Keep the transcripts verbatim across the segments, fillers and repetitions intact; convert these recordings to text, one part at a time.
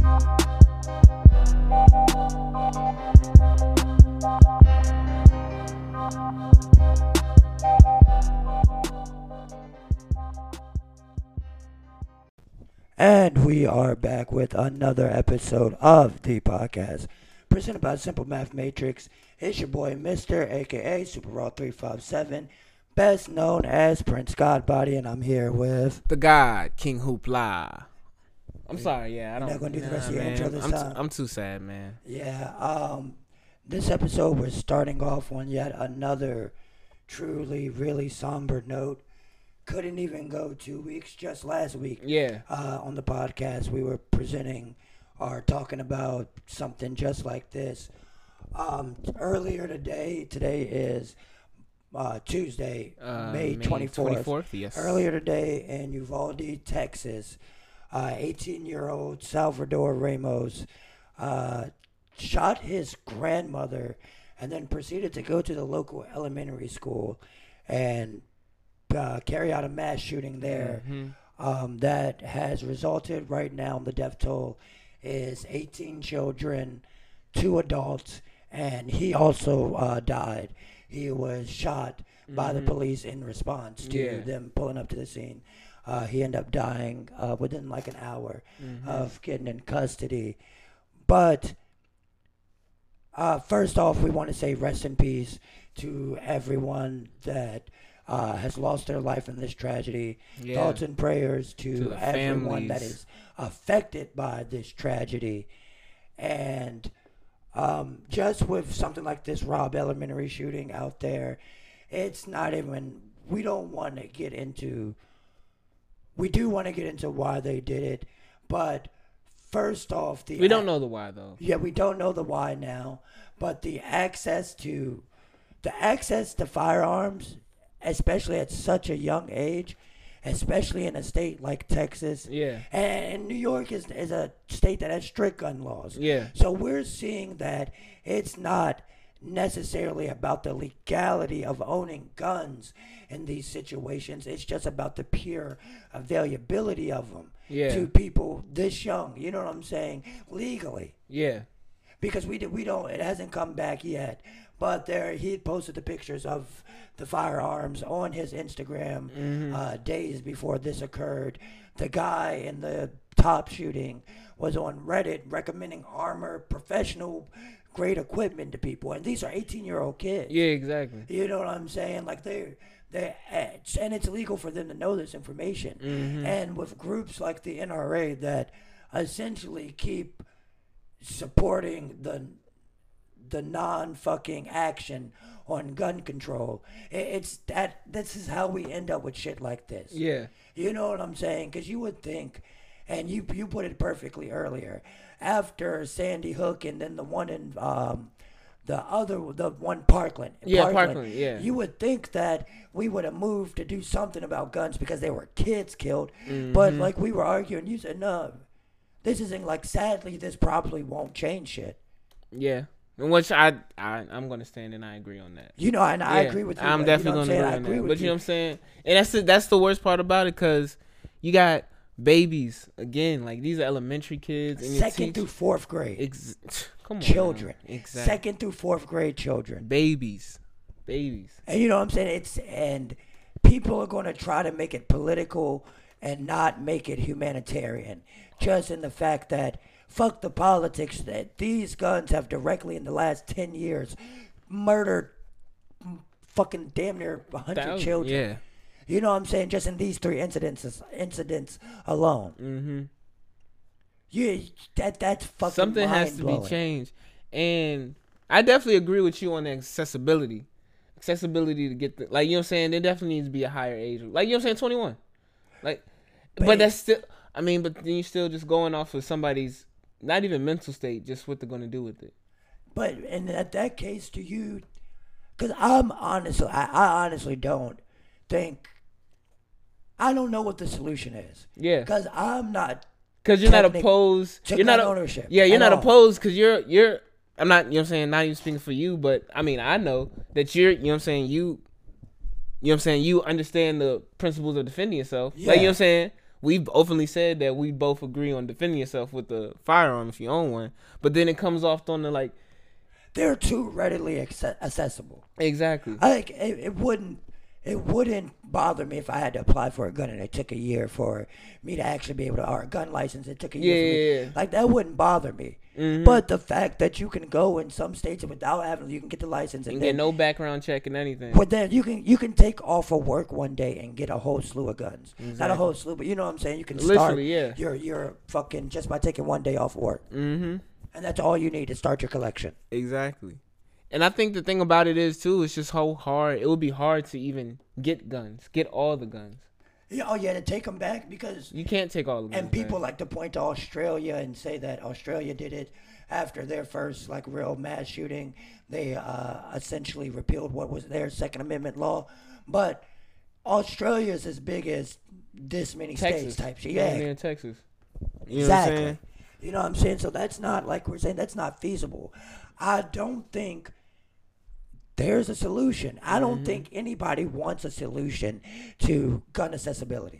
And we are back with another episode of the podcast presented by Simple Math Matrix. It's your boy Mister, aka Super Raw three five seven, best known as Prince Godbody, and I'm here with the God King Hoopla. I'm sorry, yeah, I don't. You're not gonna do the nah, rest of your man. intro this I'm time. T- I'm too sad, man. Yeah. Um, this episode we're starting off on yet another truly, really somber note. Couldn't even go two weeks. Just last week, Yeah. uh, on the podcast, we were presenting or talking about something just like this. Um, earlier today, today is uh, Tuesday, Uh, May May twenty-fourth. twenty-fourth, yes. Earlier today in Uvalde, Texas, uh, eighteen-year-old Salvador Ramos uh, shot his grandmother and then proceeded to go to the local elementary school and Uh, carry out a mass shooting there. Mm-hmm. Um, that has resulted right now. The death toll is eighteen children, two adults, and he also uh, died. He was shot by the Mhm. police in response to Yeah. them pulling up to the scene. Uh, he ended up dying uh, within like an hour Mhm. of getting in custody. But uh, first off, we want to say rest in peace to everyone that uh, has lost their life in this tragedy. Yeah. Thoughts and prayers to, To the everyone that families. is affected by this tragedy. And um, just with something like this Robb Elementary shooting out there, it's not even, we don't want to get into, we do want to get into why they did it, but first off, the We don't know the why though. yeah, we don't know the why now, but the access to the access to firearms, especially at such a young age, especially in a state like Texas, Yeah. and New York is is a state that has strict gun laws. Yeah. So we're seeing that it's not necessarily about the legality of owning guns in these situations. It's just about the pure availability of them Yeah. to people this young. You know what I'm saying? Legally, Yeah. because we do, we don't. It hasn't come back yet. But there, he had posted the pictures of the firearms on his Instagram Mhm. uh, days before this occurred. The guy in the top shooting was on Reddit recommending armor, professional grade equipment to people, and these are eighteen-year-old kids. Yeah. Exactly. You know what I'm saying? Like they, they, and it's illegal for them to know this information. Mhm. And with groups like the N R A that essentially keep supporting the the non-fucking action on gun control, it, it's that this is how we end up with shit like this. Yeah. You know what I'm saying? Because you would think, and you you put it perfectly earlier, after Sandy Hook and then the one in um, the other, the one Parkland. Yeah, Parkland, yeah. You would think that we would have moved to do something about guns because there were kids killed. Mhm. But like we were arguing, you said, no, this isn't like, sadly, this probably won't change shit. Yeah. In which I, I I'm gonna stand and I agree on that. You know, and I Yeah, agree with you. I'm but, definitely you know what gonna I'm saying? I agree agree on that. with But you. you know what I'm saying? And that's the, that's the worst part about it, because you got babies again, like these are elementary kids, and you Second teach, through fourth grade. ex- come on, Children. man. Exactly. Second through fourth grade children. Babies, babies. And you know what I'm saying? It's and people are going to try to make it political and not make it humanitarian. Just in the fact that fuck the politics, that these guns have directly in the last ten years murdered fucking damn near one hundred Thousand- children. Yeah. You know what I'm saying? Just in these three incidents incidents alone. Mm-hmm. Yeah, that that's fucking Something has to be mind-blowing. changed, and I definitely agree with you on the accessibility. Accessibility to get the, like, you know what I'm saying, there definitely needs to be a higher age, like, you know what I'm saying, twenty-one, like, but, But- that's still, I mean, but then you're still just going off of somebody's not even mental state, just what they're gonna do with it. But in that, that case, do you? Because I'm honestly, I, I honestly don't think. I don't know what the solution is. Yeah, Because I'm not. because you're not technic- opposed. to You're not gun a- ownership Yeah, you're at not all. opposed because you're you're. I'm not. You know what I'm saying. Not even speaking for you, but I mean, I know that you're. You know what I'm saying. You. You know what I'm saying. You understand the principles of defending yourself. Like, you know Yeah. what I'm saying. we've openly said that we both agree on defending yourself with the firearm if you own one. But then it comes off on the like, they're too readily acce- accessible. exactly. Like it, it wouldn't it wouldn't bother me if I had to apply for a gun and it took a year for me to actually be able to, or a gun license, it took a year Yeah, for me. yeah, yeah. Like that wouldn't bother me. Mhm. But the fact that you can go in some states without having, you can get the license You and can get then, no background check and anything. but then you can you can take off of work one day and get a whole slew of guns. Not a Exactly. whole slew, but you know what I'm saying. You can start Literally, yeah. your your fucking just by taking one day off of work, Mm-hmm. and that's all you need to start your collection. Exactly. And I think the thing about it is too, it's just how hard it would be hard to even get guns, get all the guns. Yeah, oh yeah, to take them back because You can't take all the guns. and people back. like to point to Australia and say that Australia did it after their first like real mass shooting. They uh, essentially repealed what was their Second Amendment law, but Australia is as big as this many Texas states type shit. down Yeah, there in Texas. You know what I'm exactly. saying? You know what I'm saying? So that's not like we're saying that's not feasible. I don't think there's a solution. I don't Mm-hmm. think anybody wants a solution to gun accessibility.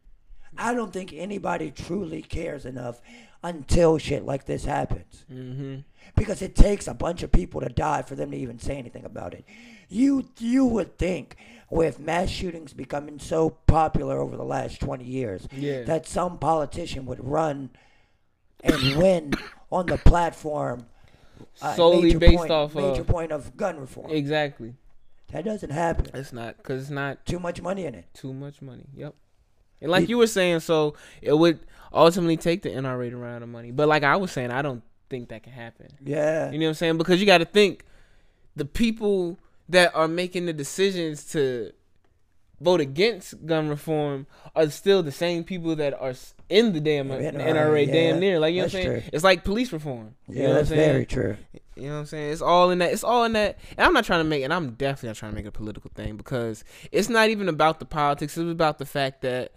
I don't think anybody truly cares enough until shit like this happens. Mm-hmm. Because it takes a bunch of people to die for them to even say anything about it. You you would think with mass shootings becoming so popular over the last twenty years Yeah. that some politician would run and win on the platform uh, Solely major based point, off major of point of gun reform. Exactly. That doesn't happen. It's not because it's not Too much money in it. too much money. Yep. And like you were saying, so it would ultimately take the N R A to run out of money. But like I was saying, I don't think that can happen. Yeah. You know what I'm saying? Because you got to think the people that are making the decisions to vote against gun reform are still the same people that are s- in the damn N R A, N R A yeah. damn near. Like, you know what That's I'm saying? true. It's like police reform. You Yeah, know what I'm that's saying? very true. You know what I'm saying? It's all in that. It's all in that. And I'm not trying to make, and I'm definitely not trying to make it a political thing because it's not even about the politics. It's about the fact that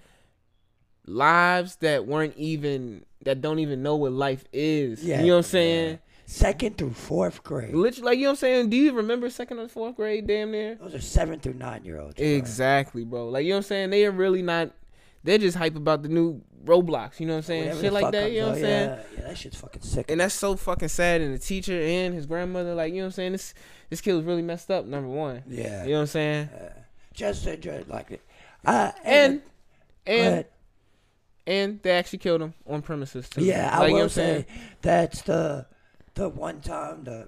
lives that weren't even, that don't even know what life is. Yeah, You know what I'm saying? yeah. Second through fourth grade. Literally, like, you know what I'm saying? Do you remember second or fourth grade damn near? Those are seven through nine year olds. bro. Exactly, bro. Like, you know what I'm saying? They are really not, they're just hype about the new Roblox. You know what I'm saying? Whatever Shit the like fuck that. comes You know what I'm out, saying? Yeah, yeah, that shit's fucking sick. And that's so fucking sad. And the teacher and his grandmother, like, you know what I'm saying? This this kid was really messed up, number one. Yeah. You know what I'm saying? Just to just like it. Uh, And, Go and, ahead. and they actually killed him on premises, too. Yeah, I Like, you know will what I'm saying? say that's the the one time the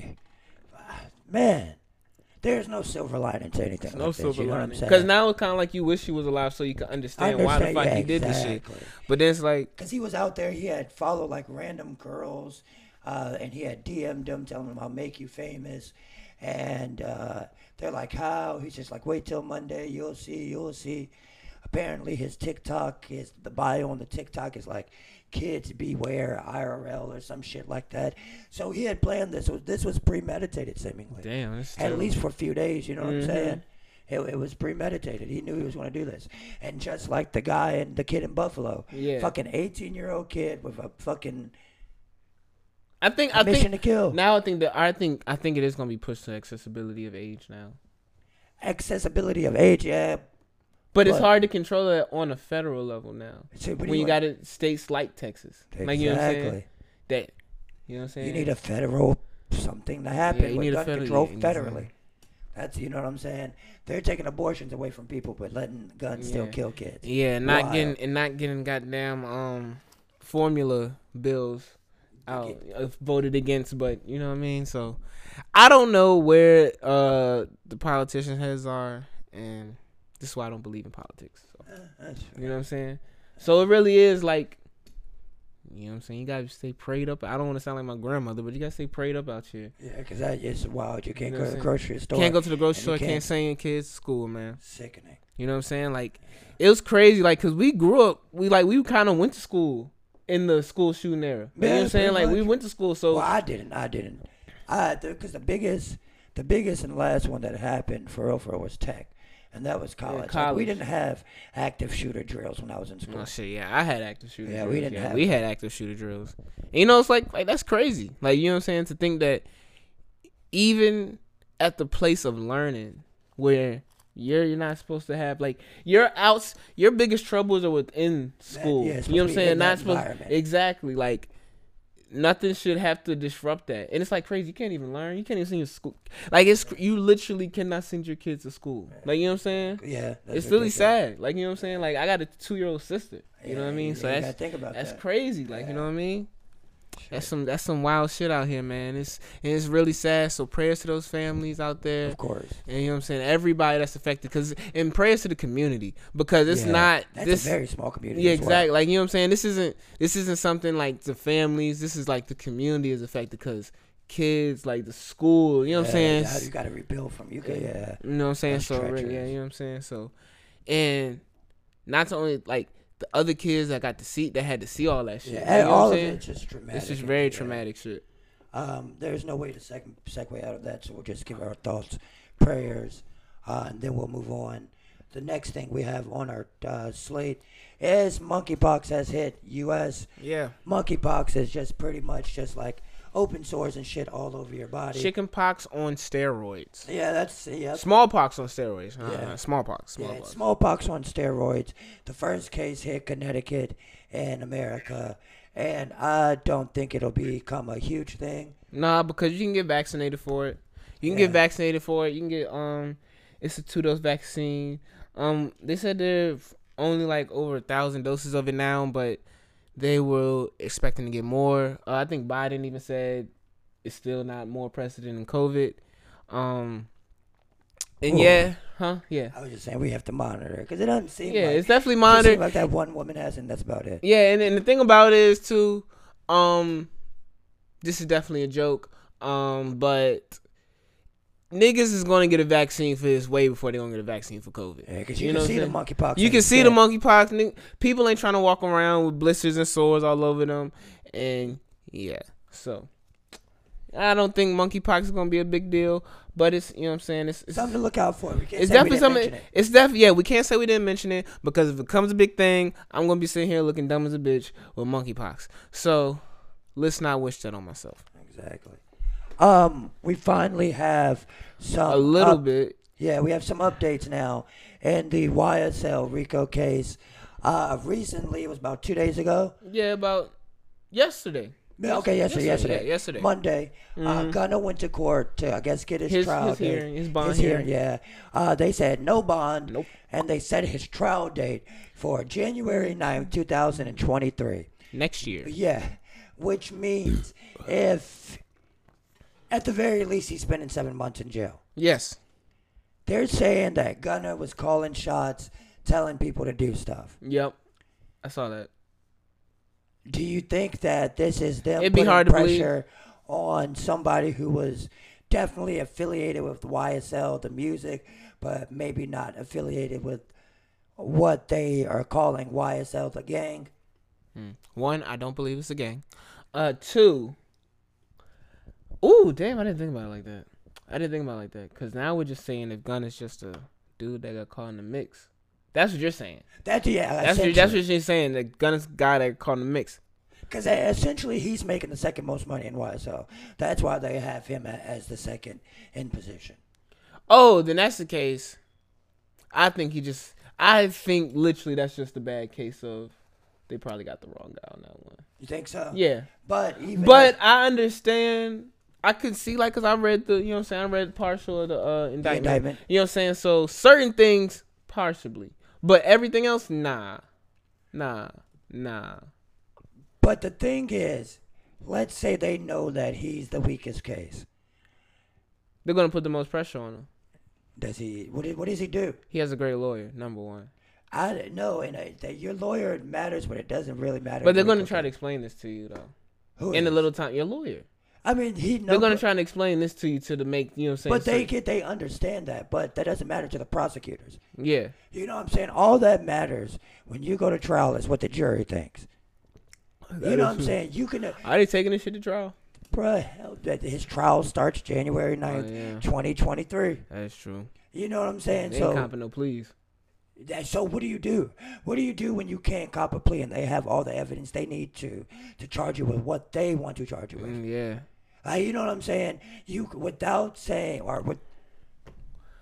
man. There's no silver lining to anything. No like this, silver you know what I'm lining. saying? Because now it's kind of like you wish he was alive so you could understand, why the Understand, fuck yeah, he did this shit. exactly. But then it's like, Because he was out there, he had followed like random girls, uh, and he had D M'd them, telling them I'll make you famous. And uh, they're like, how? He's just like, wait till Monday, you'll see, you'll see. Apparently, his TikTok, his the bio on the TikTok is like, kids beware I R L or some shit like that. So he had planned this. This was premeditated, seemingly. damn, that's At terrible. least for a few days, you know what Mhm. I'm saying? It, it was premeditated. He knew he was going to do this. And just like the guy and the kid in Buffalo, Yeah. fucking eighteen-year-old kid with a fucking I think, I mission think, to kill. now I think that, I think, I think it is going to be pushed to accessibility of age now. Accessibility of age, yeah. But it's But- hard to control that on a federal level now. So, what do When you want? got it states like Texas. Exactly. Like, you know what I'm saying? That, you know what I'm saying? You need a federal something to happen Yeah, you with need a gun federal- control yeah, federally. exactly. That's, you know what I'm saying? They're taking abortions away from people, but letting guns still Yeah. kill kids. Yeah, not Wild. getting and not getting goddamn um formula bills out uh, voted against, but you know what I mean. So I don't know where uh the politicians' heads are, and this is why I don't believe in politics. So, Uh, that's you know what I'm saying? So it really is like, you know what I'm saying? You gotta stay prayed up. I don't want to sound like my grandmother, but you gotta stay prayed up out here. Yeah, because that is wild. You can't know go what to the I'm grocery store. Can't go to the grocery and store. you Can't can't- send your kids to school, man. Sickening. You know what I'm saying? Like, it was crazy. Like, cause we grew up, we like we kind of went to school in the school shooting era. Like, you know Yeah, what I'm saying? pretty Like, we much. went to school, so Well, I didn't. I didn't. I because the biggest, the biggest and last one that happened for real, for real was tech, and that was college. Like, college. we didn't have active shooter drills when I was in school. oh shit, yeah, I had active shooter. Yeah, drills. we didn't yeah, have we that. had active shooter drills. And, you know, it's like like that's crazy. Like, you know what I'm saying? To think that even at the place of learning, where You're you're not supposed to have like your outs. Your biggest troubles are within school. Yeah, you know what I'm saying? Not supposed supposed exactly like nothing should have to disrupt that. And it's like crazy. You can't even learn. You can't even send your school. Like it's you literally cannot send your kids to school. Like you know what I'm saying? Yeah, it's really sad. Like you know what I'm saying? Like I got a two year old sister. You yeah, know what I mean? So that's think about that's that. crazy. Like yeah. you know what I mean? That's some that's some wild shit out here, man. It's and it's really sad. So prayers to those families out there. Of course. And you know what I'm saying? Everybody that's affected, cause and prayers to the community because it's yeah, not that's this a very small community. Yeah, as exactly. Well. Like you know what I'm saying? This isn't this isn't something like the families. This is like the community is affected because kids, like the school. You know yeah, what I'm saying? How you got to rebuild from you? Can, yeah. You know what I'm saying? That's So treacherous. yeah, you know what I'm saying? So, and not only like. The other kids that got to see that had to see all that shit. Yeah, you know all what of saying? it's just traumatic. It's just very yeah. traumatic shit. Um, there's no way to seg- segue out of that, so we'll just give our thoughts, prayers, uh, and then we'll move on. The next thing we have on our uh, slate is monkeypox has hit U S Yeah. Monkeypox is just pretty much just like open sores and shit all over your body. Chickenpox on steroids. Yeah, that's yeah. Smallpox on steroids. Uh, Yeah. Smallpox. Yeah, Smallpox. it's smallpox on steroids. The first case hit Connecticut and America, and I don't think it'll become a huge thing. Nah, because you can get vaccinated for it. You can Yeah. get vaccinated for it. You can get um, it's a two dose vaccine. Um, they said there's only like over a thousand doses of it now, but they were expecting to get more. Uh, I think Biden even said it's still not more precedent than COVID. Um, and Ooh. yeah, huh? Yeah. I was just saying we have to monitor because it doesn't seem Yeah, like it's definitely it doesn't monitored. seem like that one woman has, and that's about it. Yeah, and, and the thing about it is too, um, this is definitely a joke. Um, but niggas is gonna get a vaccine for this way before they gonna get a vaccine for COVID. Yeah, because you, You can know see what the I'm monkeypox. You on can see the skin. monkeypox. Ning- People ain't trying to walk around with blisters and sores all over them, and yeah, so I don't think monkeypox is gonna be a big deal. But it's you know what I'm saying. It's, it's something to look out for. We can't it's say we definitely didn't something. mention it. It's definitely yeah. We can't say we didn't mention it because if it becomes a big thing, I'm gonna be sitting here looking dumb as a bitch with monkeypox. So let's not wish that on myself. Exactly. Um, we finally have some A little up- bit. Yeah, we have some updates now in the Y S L RICO case. Uh, recently, it was about two days ago. Yeah, about yesterday. Yeah, okay, yesterday, yesterday, yeah, yesterday. Monday. Uh, Mhm. Gunna went to court to, I guess, get his, His- trial his date. hearing, his bond His hearing. yeah. Uh, they said no bond, Nope. and they set his trial date for January ninth, two thousand twenty-three. Next year. Yeah, which means if, at the very least, he's spending seven months in jail. Yes. They're saying that Gunna was calling shots, telling people to do stuff. Yep. I saw that. Do you think that this is them It'd be putting hard to believe. pressure on somebody who was definitely affiliated with Y S L, the music, but maybe not affiliated with what they are calling Y S L, the gang? Hmm. One, I don't believe it's a gang. Uh, two. Ooh, damn! I didn't think about it like that. I didn't think about it like that because now we're just saying if Gunna's just a dude that got caught in the mix. That's what you're saying. That, yeah, That's what, that's what you're saying. The Gunna's guy that got caught in the mix. Because essentially he's making the second most money in Y S L. That's why they have him a- as the second in position. Oh, then that's the case. I think he just. I think literally that's just a bad case of they probably got the wrong guy on that one. You think so? Yeah. But even But I understand. I could see, like, because I read the, you know what I'm saying? I read partial of the uh, indictment. indictment. You know what I'm saying? So certain things, partially. But everything else, nah. Nah. Nah. But the thing is, let's say they know that he's the weakest case. They're going to put the most pressure on him. Does he? What, did- what does he do? He has a great lawyer, number one. I don't know. And I, that your lawyer matters, but it doesn't really matter. But they're going to try to explain this to you, though. Who In a is? little time. Your lawyer. I mean, he. No, They're going to but- try to explain this to you to the make, you know what I'm saying? But they so- get, they understand that, but that doesn't matter to the prosecutors. Yeah. You know what I'm saying? All that matters when you go to trial is what the jury thinks. You know what I'm saying? You can, uh, Are they taking this shit to trial? bruh, hell, that his trial starts January ninth, Oh, yeah. twenty twenty-three. That's true. You know what I'm saying? They So, ain't copping no pleas. that, so what do you do? What do you do when you can't cop a plea and they have all the evidence they need to to charge you with what they want to charge you with? Mm, yeah. Uh, you know what I'm saying? You without saying or with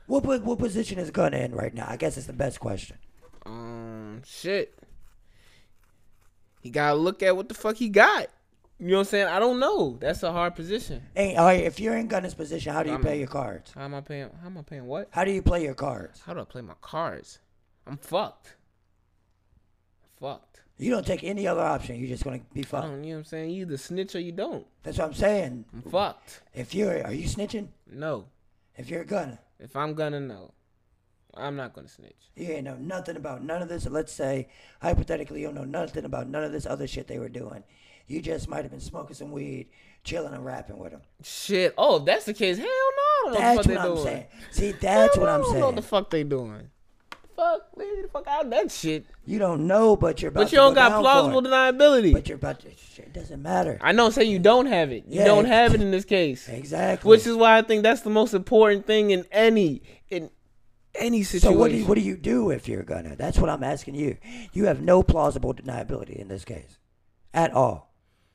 What what, what position is Gunna in right now? I guess it's the best question. Um, shit. He gotta look at what the fuck he got. You know what I'm saying? I don't know. That's a hard position. Hey, all right, if you're in Gunna's position, how do you I'm- play your cards? How am I paying? How am I paying what? How do you play your cards? How do I play my cards? I'm fucked. Fucked. You don't take any other option. You're just gonna be I fucked. don't, you know what I'm saying? You either snitch or you don't. That's what I'm saying. I'm fucked. If you're, are you snitching? No. If you're a Gunna, If I'm gonna know, I'm not gonna snitch. you ain't know nothing about none of this. Let's say hypothetically, you don't know nothing about none of this other shit they were doing. You just might have been smoking some weed, chilling and rapping with them. Shit. Oh, if that's the case, hell no. I don't know That's what the what fuck I'm they doing. saying. See, that's Hell what no, I'm I don't know what the saying. fuck they doing. Fuck, leave the fuck out of that shit. You don't know, but you're about But to you don't go got down for plausible it. deniability. But you're about to. It doesn't matter. I know, say you don't have it. You Yeah. don't have it in this case. Exactly. Which is why I think that's the most important thing in any in any situation. So what do you what do you do if you're a Gunna? That's what I'm asking you. You have no plausible deniability in this case, at all.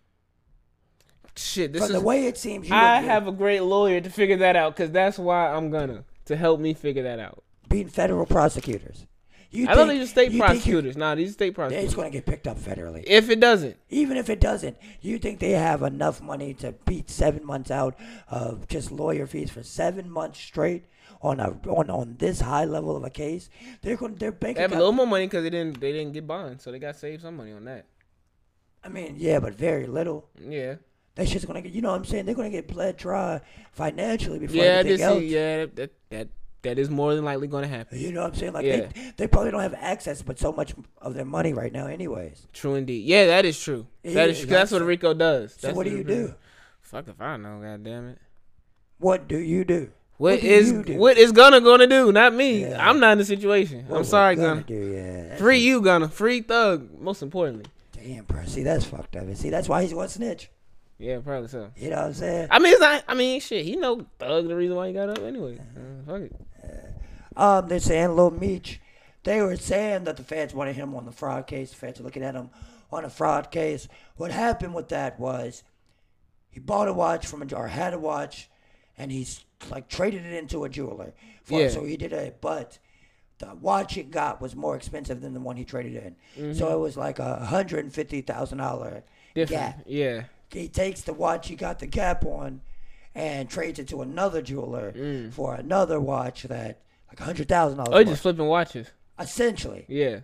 Shit, this From is the way it seems, you I are have a great lawyer to figure that out because that's why I'm gonna to help me figure that out. being federal prosecutors. You I don't think- think it's state you think you're- prosecutors. Nah, these state It's prosecutors. going to get picked up federally. If it doesn't, Even if it doesn't, you think they have enough money to beat seven months out of just lawyer fees for seven months straight on a on, on this high level of a case? They're going their bank they have a account- little more money because they didn't they didn't get bonds, so they got to save some money on that. I mean, yeah, but very little. Yeah, That's just going to get. You know what I'm saying? They're going to get bled dry financially before yeah, anything this else. is, yeah, that that that is more than likely going to happen. You know what I'm saying? Like Yeah. they, they probably don't have access, but so much of their money right now, anyways. True indeed. Yeah, that is true. Yeah, That is yeah, that's what so- Rico does. So That's what do you do? Fuck if I know. God damn it. What do you do? What do is you do? what is Gunna gonna do? Not me. Yeah. I'm not in the situation. What I'm would sorry, Gunna Gunna. do? Yeah, that's Free you, Gunna. Free Thug. Most importantly. Damn, bro. See, that's fucked up. See, that's why he's one snitch. Yeah, probably so. You know what I'm saying? I mean, it's not. I mean, shit. He know Thug the reason why he got up anyway. Uh, fuck it. Um, they're saying Lil Meech. They were saying that the feds wanted him on the fraud case. The feds are looking at him on a fraud case. What happened with that was he bought a watch from a or had a watch, and he's like traded it into a jeweler. For, Yeah. So he did it, but the watch he got was more expensive than the one he traded in. So it was like a hundred and fifty thousand dollar Different. gap. Yeah. He takes the watch he got the gap on and trades it to another jeweler Mm. for another watch that like a hundred thousand Oh, dollars. he just flipping watches. Essentially. Yeah.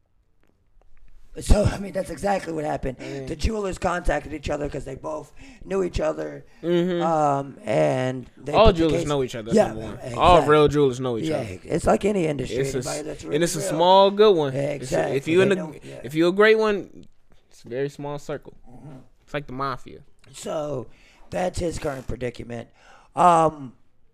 So I mean that's exactly what happened. Mm. The jewelers contacted each other because they both knew each other, Mm-hmm. um, and they All put the jewelers case- know each other. Yeah, Number one. exactly. All real jewelers know each Yeah, other. it's like any industry. It's Anybody a, that's and really it's a real. small good one. Yeah, It's a- exactly. If you in They the, know- yeah. if you a great one, it's a very small circle. Mm-hmm. It's like the mafia. So that's his current predicament. Um,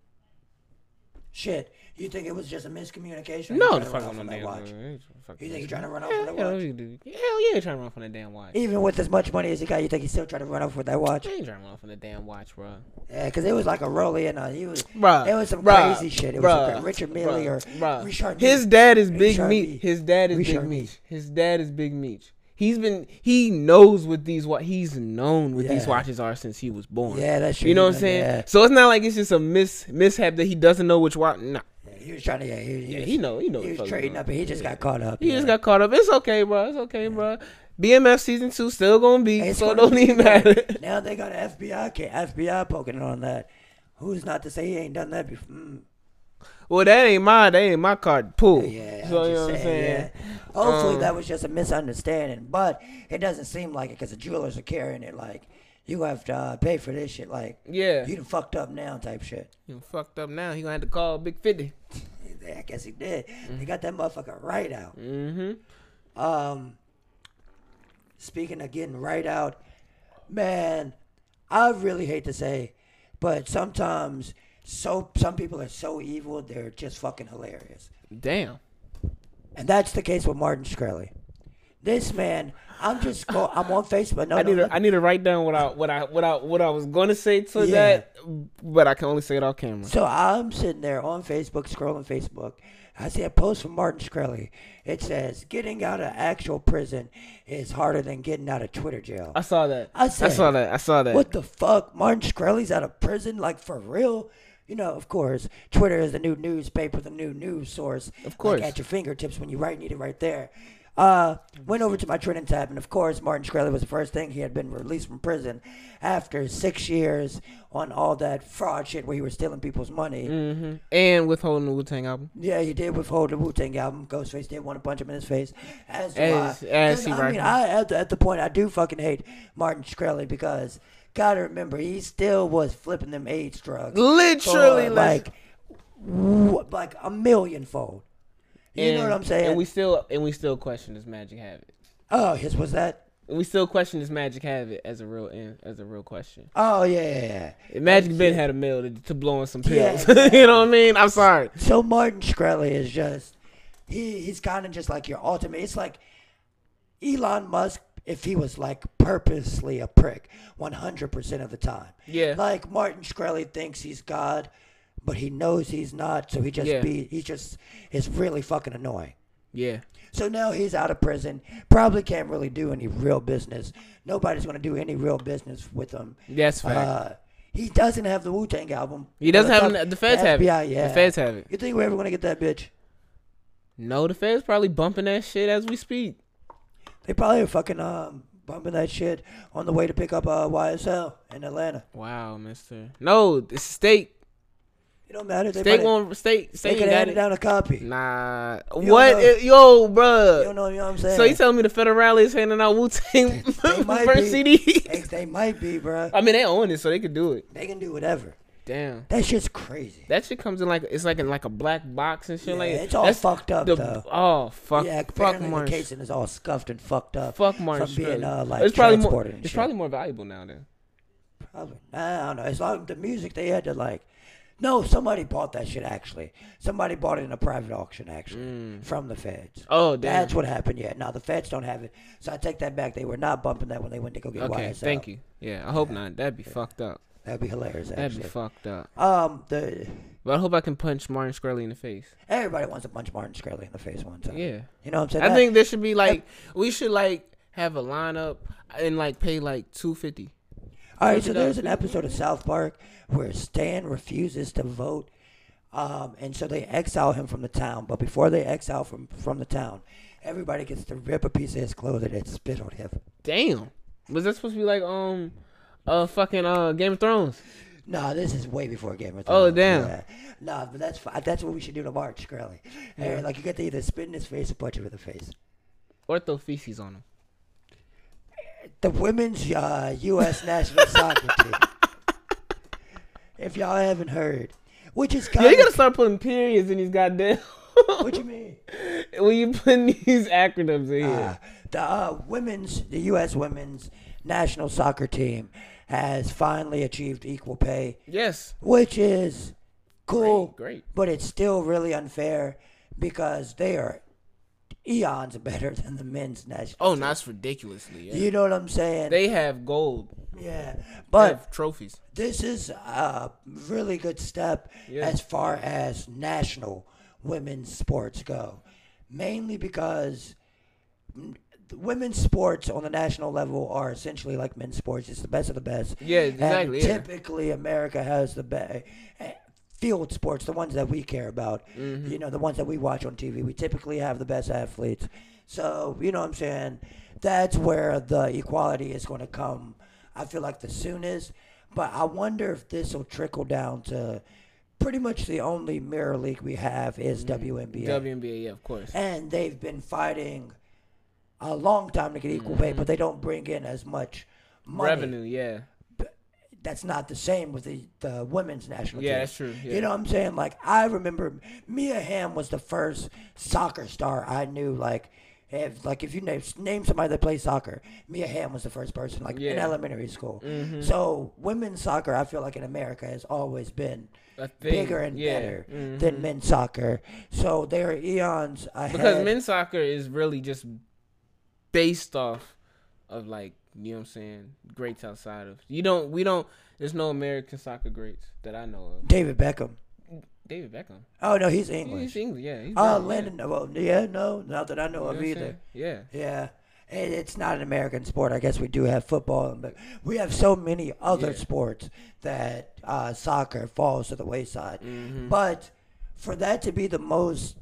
shit. You think it was just a miscommunication? Or you No, trying the to fuck run I'm off on on damn that watch? watch. You think he's trying to run off Hell, on that hell, watch? he do. Hell yeah, trying to run off on that damn watch. Even with as much money as he got, you think he's still trying to run off with that watch? I ain't trying to run off on the damn watch, bro. Yeah, because it was like a rollie and uh, he was. Bruh, It was some bruh, crazy shit. It was bruh, some Richard Milley or bruh. Richard. His dad is Big Richard Meech. Meech. His dad is Richard Big Meech. Meech. His dad is Big Meech. He's been he knows what these what he's known what these Yeah. watches are since he was born. Yeah, that's true. You know what I'm Yeah. saying? Yeah. So it's not like it's just a mis mishap that he doesn't know which watch. Nah, Yeah, he was trying to. Yeah, he, he yeah, was, he know he know. He what the was fuck trading going up, and he on. just Yeah. got caught up. He yeah. just got caught up. It's okay, bro. It's okay, bro. B M F season two still gonna be, It's so it gonna don't be even great. matter. Now they got an F B I ca- F B I poking on that. Who's not to say he ain't done that before? Mm. Well, that ain't my that ain't my card to pull. Yeah, I'm so you know just what I'm saying, saying. yeah. Hopefully Um, that was just a misunderstanding, but it doesn't seem like it because the jewelers are carrying it like you have to uh, pay for this shit. Like Yeah, you done fucked up now type shit. you fucked up now. He gonna have to call Big Fifty. I guess he did. They got that motherfucker right out. Mm-hmm. Um, speaking of getting right out, man, I really hate to say, but sometimes so some people are so evil they're just fucking hilarious, Damn. and that's the case with Martin Shkreli. This man, I'm just go. I'm on Facebook. No, I no, need no. to I need to write down what I what I what I what I was gonna say to Yeah. that, but I can only say it off camera. So I'm sitting there on Facebook, scrolling Facebook. I see a post from Martin Shkreli. It says, "Getting out of actual prison is harder than getting out of Twitter jail." I saw that. I I said, saw that. I saw that. What the fuck? Martin Shkreli's out of prison? Like, for real? You know, of course, Twitter is the new newspaper, the new news source. Of course. Like at your fingertips when you right need it right there. Uh, went over to my trending tab, and of course, Martin Shkreli was the first thing. He had been released from prison after six years on all that fraud shit where he was stealing people's money. Mm-hmm. And withholding the Wu-Tang album. Yeah, he did withhold the Wu-Tang album. Ghostface did want to punch him in his face. As, do As- I. as 'Cause, he I right mean, now. I at the, at the point I do fucking hate Martin Shkreli because gotta remember he still was flipping them AIDS drugs. Literally, for, like, like w- like a millionfold. You and, know what I'm saying? And we still and we still question his magic habit. oh, his was that? And we still question his magic habit as a real as a real question. Oh yeah, yeah, yeah. Magic Ben had a mill to, to blowing some Yeah, pills. exactly. You know what I mean? I'm sorry. So Martin Shkreli is just he he's kind of just like your ultimate. It's like Elon Musk if he was like purposely a prick one hundred percent of the time. Yeah. Like Martin Shkreli thinks he's God, but he knows he's not, so he just Yeah. be he just is really fucking annoying. Yeah. So now he's out of prison. Probably can't really do any real business. Nobody's going to do any real business with him. That's fact. Uh, he doesn't have the Wu-Tang album. He doesn't Well, have the, it. The feds have F B I, it. yeah. The feds have it. You think we're ever going to get that bitch? No, the feds probably bumping that shit as we speak. They probably are fucking um, bumping that shit on the way to pick up uh, Y S L in Atlanta. Wow, Mister. No, it's state. It don't matter. They, State probably, won't. State. they State could ain't got hand it it. down a copy. Nah. You What? don't know. It- yo, bruh. You don't know, you know what I'm saying? So you telling me the federal rally is handing out Wu Tang They might first be. C D? They, they might be, bruh. I mean, they own it, so they could do it. They can do whatever. Damn. That shit's crazy. That shit comes in like it's like in like a black box and shit. Yeah, like it's all that's fucked up, the, though. Oh fuck! Yeah, fuck apparently the Martin. casing is all scuffed and fucked up. Fuck Martin. from being, Shkreli. uh, like, it's probably more. transported and It's shit. probably more valuable now then. Probably. I don't know. It's like the music they had to like. No, somebody bought that shit actually. Somebody bought it in a private auction actually from the feds. Oh damn. That's what happened. Yeah. Now the feds don't have it, so I take that back. They were not bumping that when they went to go get Okay, Y S L. thank you. Yeah, I hope not. That'd be fucked up. That'd be hilarious. That'd Actually. be fucked up. Um, the But I hope I can punch Martin Shkreli in the face. everybody wants to punch Martin Shkreli in the face one time. Yeah. You know what I'm saying? I That- think there should be like we should like have a lineup and like pay like two fifty. All right, so there's an episode of South Park where Stan refuses to vote, um, and so they exile him from the town. But before they exile from from the town, everybody gets to rip a piece of his clothing and spit on him. Damn. Was that supposed to be like um uh fucking uh Game of Thrones? Nah, this is way before Game of Oh, Thrones. damn. Yeah. Nah, but that's fi- that's what we should do to Martin Shkreli. Hey, like you get to either spit in his face or punch him in the face. Or throw feces on him. The women's uh, U S national soccer team. If y'all haven't heard, which is kind Yeah, you of gotta start putting periods in these goddamn. what you mean? when you putting these acronyms in Uh, here. the uh, women's, the U S women's national soccer team has finally achieved equal pay, Yes. which is cool, Great, great. but it's still really unfair because they are eons better than the men's national. Oh, team. no, that's ridiculously. Yeah. You know what I'm saying? They have gold. yeah, They but have trophies. this is a really good step Yeah. as far as national women's sports go. Mainly because mm, the women's sports on the national level are essentially like men's sports. It's the best of the best. Yeah, exactly. And Yeah. typically, America has the best field sports, the ones that we care about. Mm-hmm. You know, the ones that we watch on T V. We typically have the best athletes. So, you know what I'm saying? That's where the equality is going to come, I feel like, the soonest. But I wonder if this will trickle down to pretty much the only mirror league we have is W N B A. W N B A, yeah, of course. And they've been fighting a long time to get equal pay, but they don't bring in as much money. Revenue, yeah. That's not the same with the, the women's national team. Yeah, that's true. Yeah. You know what I'm saying? Like, I remember Mia Hamm was the first soccer star I knew. Like, if like if you name, name somebody that plays soccer, Mia Hamm was the first person, like, in Yeah. elementary school. Mhm. So, women's soccer, I feel like in America, has always been A thing. bigger and Yeah. better Mhm. than men's soccer. So, they're eons ahead. Because men's soccer is really just based off of, like, you know what I'm saying, greats outside of. You don't, we don't, there's no American soccer greats that I know of. David Beckham. David Beckham. Oh, no, he's He's English. English, yeah. He's Oh, brown, Landon. Well, yeah, no, not that I know yeah. You know of what I'm either. saying? Yeah. Yeah. it, it's not an American sport. I guess we do have football, but we have so many other Yeah. sports that uh, soccer falls to the wayside. Mm-hmm. But for that to be the most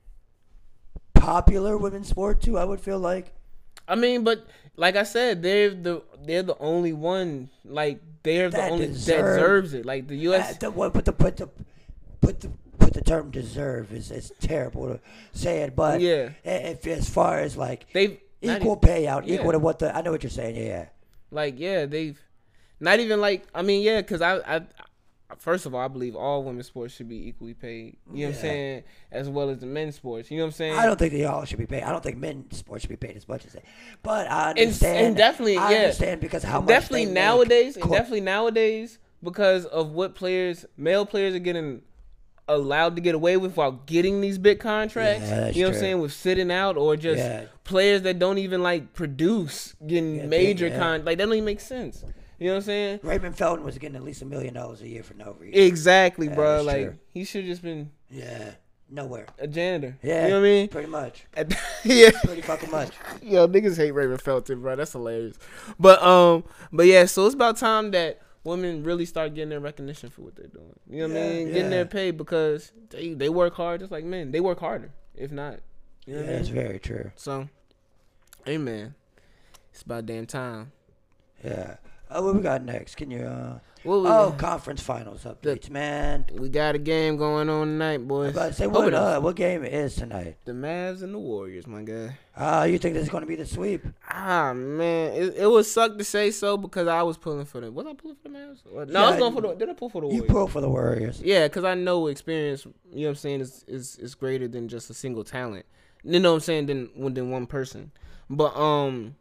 popular women's sport too, I would feel like. I mean, but like I said, they're the they're the only one. Like they're the That only that deserve- deserves it. Like the U S. Uh, the, what, but the put the put the put the term deserve is is terrible to say it, but Yeah. if as far as like They've not equal e- payout, yeah. equal to what the I know what you're saying, yeah. like yeah, they've not even like I mean yeah, because I I first of all I believe all women's sports should be equally paid. You know what I'm Yeah. saying, as well as the men's sports. You know what I'm saying? I don't think they all should be paid. I don't think men's sports should be paid as much as they. But I And- understand. and definitely, I yeah. understand because how much definitely they nowadays, make. and definitely nowadays, because of what players, male players, are getting allowed to get away with while getting these big contracts. Yeah, that's you know what true. I'm saying, with sitting out or just Yeah. players that don't even like produce getting Yeah, major yeah. con like that don't even make sense. You know what I'm saying? Raymond Felton was getting at least a million dollars a year for no reason. Exactly, Yeah, bro. that's Like true. he should just been Yeah, nowhere. a janitor. Yeah, you know what I mean? Pretty much. yeah. Pretty fucking much. Yo, niggas hate Raymond Felton, bro. That's hilarious. But um, but yeah, so it's about time that women really start getting their recognition for what they're doing. You know what I Yeah, mean? yeah. Getting their pay because they they work hard just like men. They work harder, if not. You know Yeah, what I that's mean? very true. So, hey man, it's about damn time. Yeah. Oh, what we got next? Can you? uh What we, Oh, conference finals updates, man. we got a game going on tonight, I was boys. about to say Hope what? it is. Uh, what game it is tonight? The Mavs and the Warriors, my guy. Uh, you think this is going to be the sweep? Ah man, it, it would suck to say so because I was pulling for them. Was I pulling for the Mavs? Or- No, I was Yeah, going for the. Did I pull for the You Warriors? pull for the Warriors. Yeah, because I know experience, you know what I'm saying, is, is is greater than just a single talent. You know what I'm saying, than, than one person. But, um,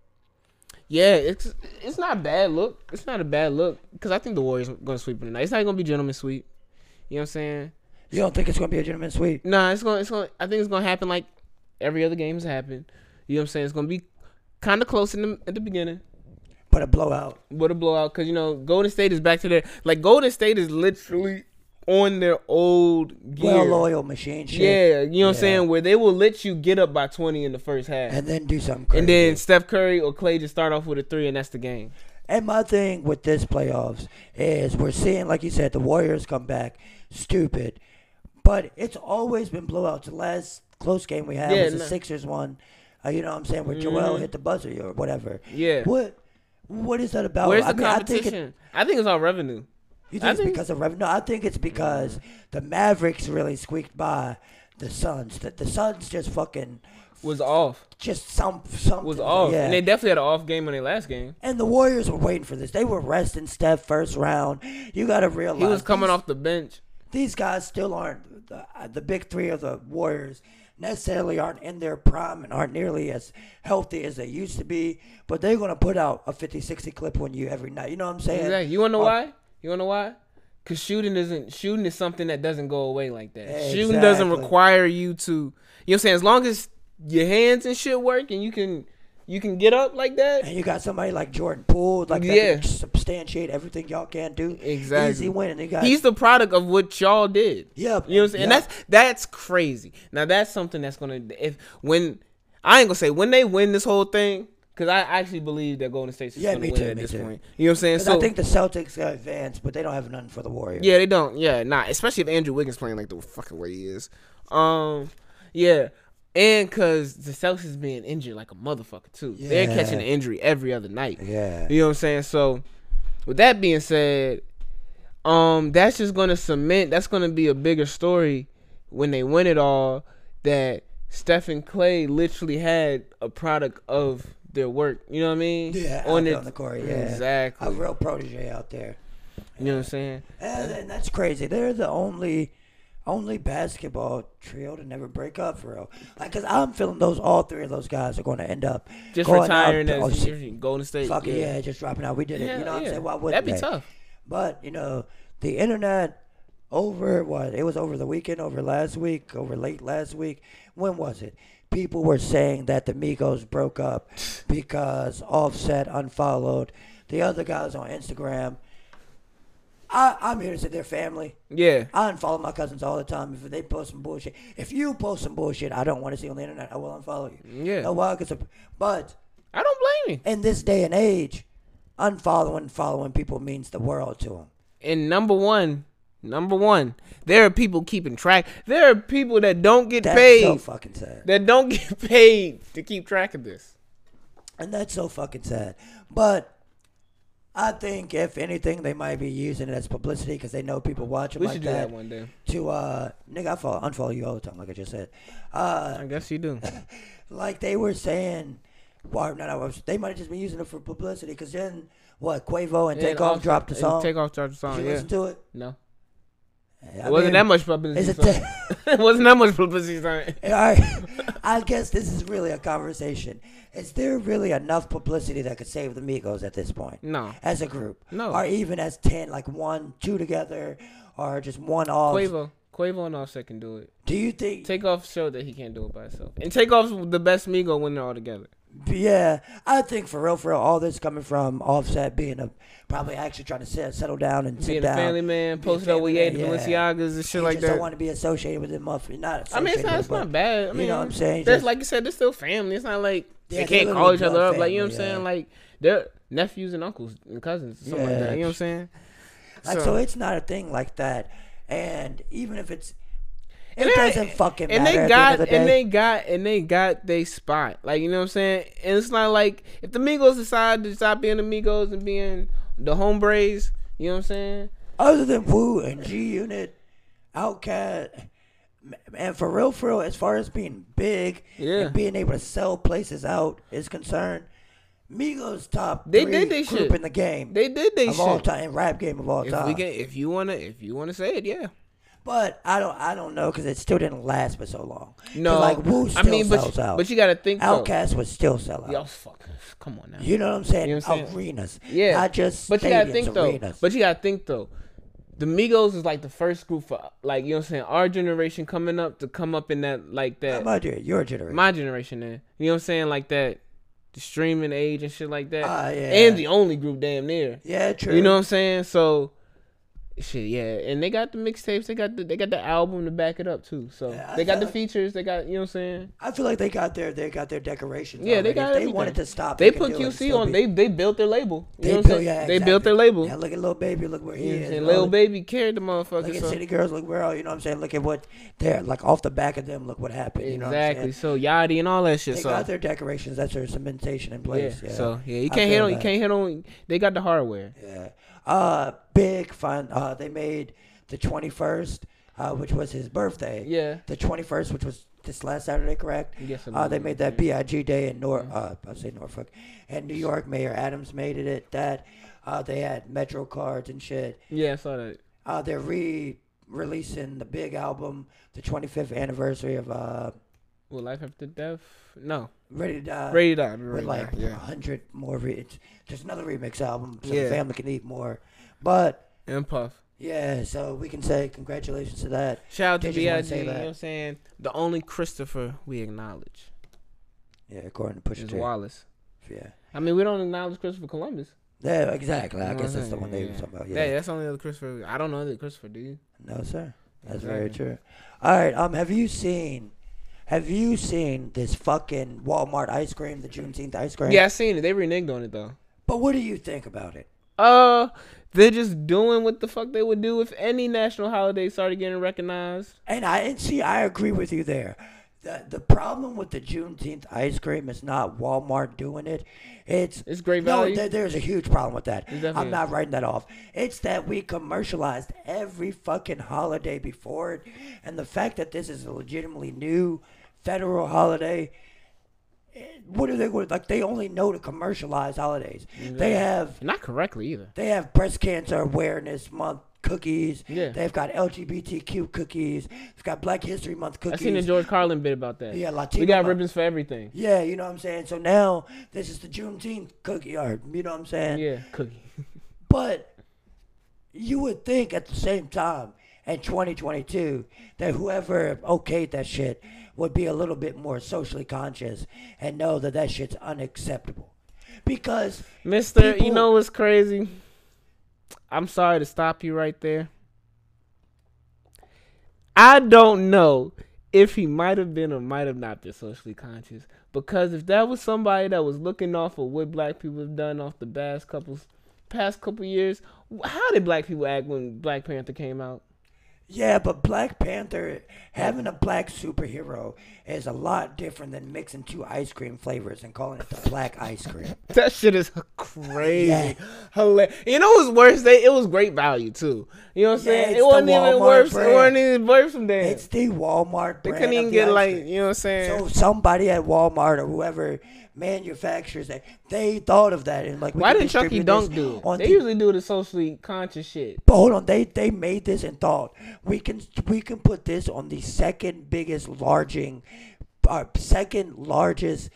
yeah, it's it's not a bad look. It's not a bad look because I think the Warriors are going to sweep tonight. It's not going to be gentleman sweep. You know what I'm saying? You don't think it's going to be a gentleman's sweep? Nah, it's going, it's going, I think it's going to happen like every other game has happened. You know what I'm saying? It's going to be kind of close in the, at the beginning. But a blowout. What a blowout, because, you know, Golden State is back to their, like, Golden State is literally on their old gear. Well-oiled machine shit. Yeah, you know what I'm Yeah. saying? Where they will let you get up by twenty in the first half. And then do something crazy. And then Steph Curry or Clay just start off with a three, and that's the game. And my thing with this playoffs is we're seeing, like you said, the Warriors come back stupid. But it's always been blowouts. The last close game we had Yeah, was the no. Sixers one. Uh, you know what I'm saying? Where Joel Mhm. hit the buzzer or whatever. Yeah. What What is that about? Where's I the mean, I think it, competition? I think, it's all revenue. you I think it's think- because of revenue? No, I think it's because the Mavericks really squeaked by the Suns. That the Suns just fucking Was off. just some something Was off. Yeah. And they definitely had an off game on their last game. And the Warriors were waiting for this. They were resting Steph first round. You got to realize He was coming these, off the bench. These guys still aren't the, the big three of the Warriors. Necessarily aren't in their prime and aren't nearly as healthy as they used to be. But they're gonna put out a fifty, sixty clip on you every night. You know what I'm saying? Exactly. You want to know Uh, why? You want to know why? Because shooting isn't shooting is something that doesn't go away like that. Shooting doesn't Exactly. require you to. You know what I'm saying? As long as your hands and shit work and you can you can get up like that. And you got somebody like Jordan Poole, like that Yeah. can substantiate everything y'all can't do. Exactly. Easy win. And you got He's the product of what y'all did. yeah, You know what I'm saying? And yeah. that's that's crazy. Now that's something that's gonna if when I ain't gonna say when they win this whole thing, because I actually believe that Golden State's just Yeah, gonna me win too, at me this too. point. You know what I'm saying? 'Cause So I think the Celtics got advanced, but they don't have nothing for the Warriors. yeah, they don't. Yeah, nah. Especially if Andrew Wiggins playing like the fucking way he is. Um, yeah, and because the Celtics is being injured like a motherfucker too. They're Yeah. catching an injury every other night. Yeah. You know what I'm saying? So, with that being said, um, that's just gonna cement. That's gonna be a bigger story when they win it all. That Stephen Clay literally had a product of their work. You know what I mean? Yeah, on out there it- on the court, yeah. exactly. A real protege out there. You know what I'm saying? And, and that's crazy. They're the only only basketball trio to never break up for real. Like, cause I'm feeling those all three of those guys are going to end up Just going retiring out, as oh, Golden State. fuck it, yeah, just dropping out. We did it. Yeah, You know what yeah. I'm saying? Why wouldn't That'd be they? tough. But you know, the internet over what? It was over the weekend, over last week, over late last week. When was it? People were saying that the Migos broke up because Offset unfollowed the other guys on Instagram. I, I'm here to say they're family. Yeah. I unfollow my cousins all the time if they post some bullshit. If you post some bullshit I don't want to see on the internet, I will unfollow you. Yeah. No, why? Cause but I don't blame you. in this day and age, unfollowing and following people means the world to them. And number one, number one, there are people keeping track. There are people that don't get That's paid. so fucking sad. That don't get paid to keep track of this. And that's so fucking sad. But I think if anything, they might be using it as publicity because they know people watch them We like should do that. that one day. To uh, nigga, I follow, unfollow you all the time, like I just said. Uh, I guess you do. like they were saying, well, no, no, they might have just been using it for publicity. Because then what? Quavo and Yeah, Takeoff and dropped the and song. Takeoff dropped the Did song. you Yeah. listen to it? No. I It wasn't mean, that much publicity. Is it? son. It wasn't that much publicity. son. All right. I guess this is really a conversation. Is there really enough publicity that could save the Migos at this point? No. As a group? No. Or even as ten, like one, two together, or just one off? Quavo. Quavo and Offset can do it. Do you think? Takeoff showed that he can't do it by himself. And Takeoff's the best Migo when they're all together. Yeah, I think for real, for real, all this coming from Offset being a probably actually trying to set, settle down and sit Being down. a family man, Being a posted up with family Ye man, yeah. Balenciagas and shit He like just don't that. want to be associated with them motherfuckers. Not I mean, it's associated not, with it's them, not bad. I mean, you know what I'm saying? That's Just- like you said, they're still family. It's not like Yeah, they they're can't call each literally other blood up. Like, you know what I'm family, saying? yeah. Like, they're nephews and uncles and cousins, something like Yeah. that. You know what I'm saying? Like, so it's not a thing like that. And even if it's, it And they- doesn't fucking and matter they at got the end of the and day. they got and they got they spot, like, you know what I'm saying. And it's not like if the Migos decide to stop being the Migos and being the Hombres, you know what I'm saying. Other than Wu and G Unit, Outkast, and for real, for real, as far as being big Yeah. and being able to sell places out is concerned, Migos top They three did they group shit. in the game They did they of shit. all time, rap game of all If time. we can, if you wanna, if you wanna say it, yeah. But I don't, I don't know because it still didn't last for so long. 'Cause, No, like Wu I still mean, but sells you, out. but you gotta think though. Outkast would still sell out. Yo, fuck, come on now. You know what I'm saying? You know what I'm saying? Arenas, Yeah, not just But you stadiums, gotta think arenas. though. But you gotta think though. The Migos is like the first group for, like, you know what I'm saying, our generation coming up to come up in that, like that. my dear, your generation. My generation, then. You know what I'm saying, like that, the streaming age and shit like that. Ah, yeah. And the only group damn near. Yeah, true. You know what I'm saying? So, shit, yeah. And they got the mixtapes. They got the they got the album to back it up too. So Yeah, I they got feel the like- features. They got, you know what I'm saying. I feel like they got their they got their decorations. Yeah, they already. got If they everything. wanted to stop. They could put do it Q and C still on. be- They they built their label. You They know what I'm built, saying? yeah, They built their exactly. label. Yeah, look at Lil Baby. Look where he You know what I'm is. saying? bro. Lil Baby carried the motherfucker. Look at So. City Girls. Look where all. You know what I'm saying? Look at what they're like off the back of them. Look what happened. You know what I'm Exactly. saying? So Yachty and all that shit. They so got their decorations. That's their cementation in place. yeah. Yeah. So yeah, you I can't hit feel on. You that. can't hit on. They got the hardware. Yeah. Uh, big fun. Uh, they made the twenty-first, uh, which was his birthday. Yeah. The twenty-first, which was this last Saturday, correct? Yes, I Uh, they believe, made that yeah. B I G Day in Nor. Uh, I say Norfolk, and New York. Mayor Adams made it at that. Uh, they had Metro cards and shit. Yeah, I saw that. Uh, they're re-releasing the big album, the twenty-fifth anniversary of uh, Well, Life After Death. No. Ready to Die. Ready to Die. with Ready to like Die, a yeah. hundred more. Re- it's just another remix album, so Yeah. the family can eat more. But And Puff. yeah, so we can say congratulations to that. Shout out to They just B I wanna G. say You know that. what I'm saying? The only Christopher we acknowledge Yeah, according to Pusha is T. Wallace. Yeah. I mean, we don't acknowledge Christopher Columbus. Yeah, exactly. I You know guess what that's the I'm one they saying? were talking about. Yeah, Yeah. that's the only other Christopher. I don't know the Christopher, do you? No, sir. That's very Exactly. true. All right. Um, have you seen? Have you seen this fucking Walmart ice cream, the Juneteenth ice cream? Yeah, I seen it. They reneged on it though. But what do you think about it? Uh, they're just doing what the fuck they would do if any national holiday started getting recognized. And I and see, I agree with you there. The the problem with the Juneteenth ice cream is not Walmart doing it. It's It's great no, value. there, there's a huge problem with that. It definitely I'm not writing that off. It's that we commercialized every fucking holiday before it, and the fact that this is a legitimately new federal holiday. eh, What are they going like? They only know to commercialize holidays. They have Not correctly either. they have breast cancer awareness month cookies. Yeah. They've got L G B T Q cookies. They've got Black History Month I cookies. seen the George Carlin bit about that. Yeah, Latino We got month. ribbons for everything. Yeah, you know what I'm saying? So now this is the Juneteenth cookie art, you know what I'm saying? Yeah, cookie. But you would think at the same time in twenty twenty-two that whoever okayed that shit would be a little bit more socially conscious and know that that shit's unacceptable. Because Mister, you People- know what's crazy? I'm sorry to stop you right there. I don't know if he might have been or might have not been socially conscious. Because if that was somebody that was looking off of what black people have done off the past couple, past couple years, how did black people act when Black Panther came out? Yeah, but Black Panther, having a black superhero is a lot different than mixing two ice cream flavors and calling it the black ice cream. That shit is crazy. Yeah. Hilarious. You know what's worse? They, it was great value, too. You know what I'm Yeah, saying? it's It wasn't the even Walmart worth brand. It wasn't even worth some damn. It's the Walmart They brand couldn't even of the get, ice like, cream. you know what I'm saying? So somebody at Walmart or whoever manufactures that, they thought of that and like, we Why can didn't Chucky distribute Dunk this do it? on They the- usually do the socially conscious shit. But hold on, they they made this and thought we can we can put this on the second biggest larging, uh, second largest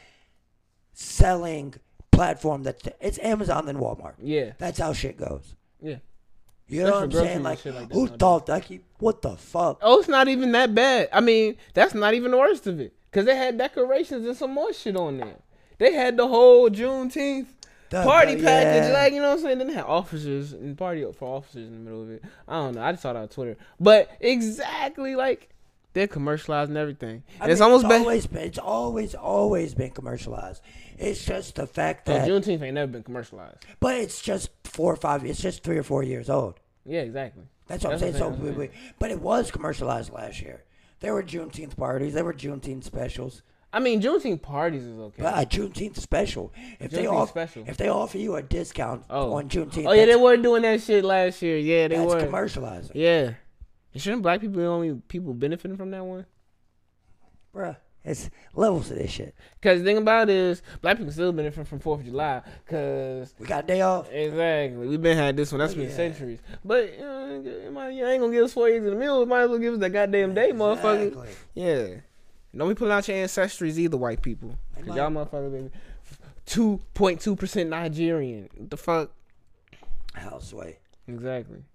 selling platform. That it's Amazon and Walmart. Yeah. That's how shit goes. Yeah. You know Especially what I'm groceries saying? and Like, shit like that who nowadays. thought that? He, what the fuck? Oh, it's not even that bad. I mean, that's not even the worst of it. Because they had decorations and some more shit on there. They had the whole Juneteenth The- party the- package. yeah. Like, you know what I'm saying? Then they had officers and party for officers in the middle of it. I don't know. I just saw that on Twitter. But exactly, like, they're commercializing everything. I And it's mean, almost it's been. always been. It's always always been commercialized. It's just the fact So that, Juneteenth ain't never been commercialized. but it's just four or five. It's just three or four years old. Yeah, exactly. That's what That's I'm saying. what So, I'm saying, we, we, but it was commercialized last year. There were Juneteenth parties. There were Juneteenth specials. I mean, Juneteenth parties is okay. But a Juneteenth special. If they Juneteenth off, special. if they offer you a discount Oh. on Juneteenth, Oh, yeah, they that's, were doing that shit last year. Yeah, they that's were. commercializing, Yeah. And shouldn't black people be the only people benefiting from that one? bruh. It's levels to this shit. Because the thing about it is, black people still benefit from fourth of July. Because, We got a day off. exactly, we've been had this one. That's been Yeah. centuries. But, you know, it might- you ain't going to give us four eggs in the meal. It might as well give us that goddamn day, motherfucker. Exactly. Yeah. Don't be pulling out your ancestries either, white people. Because y'all motherfuckers, baby, two point two percent Nigerian. What the fuck? Houseway. Exactly.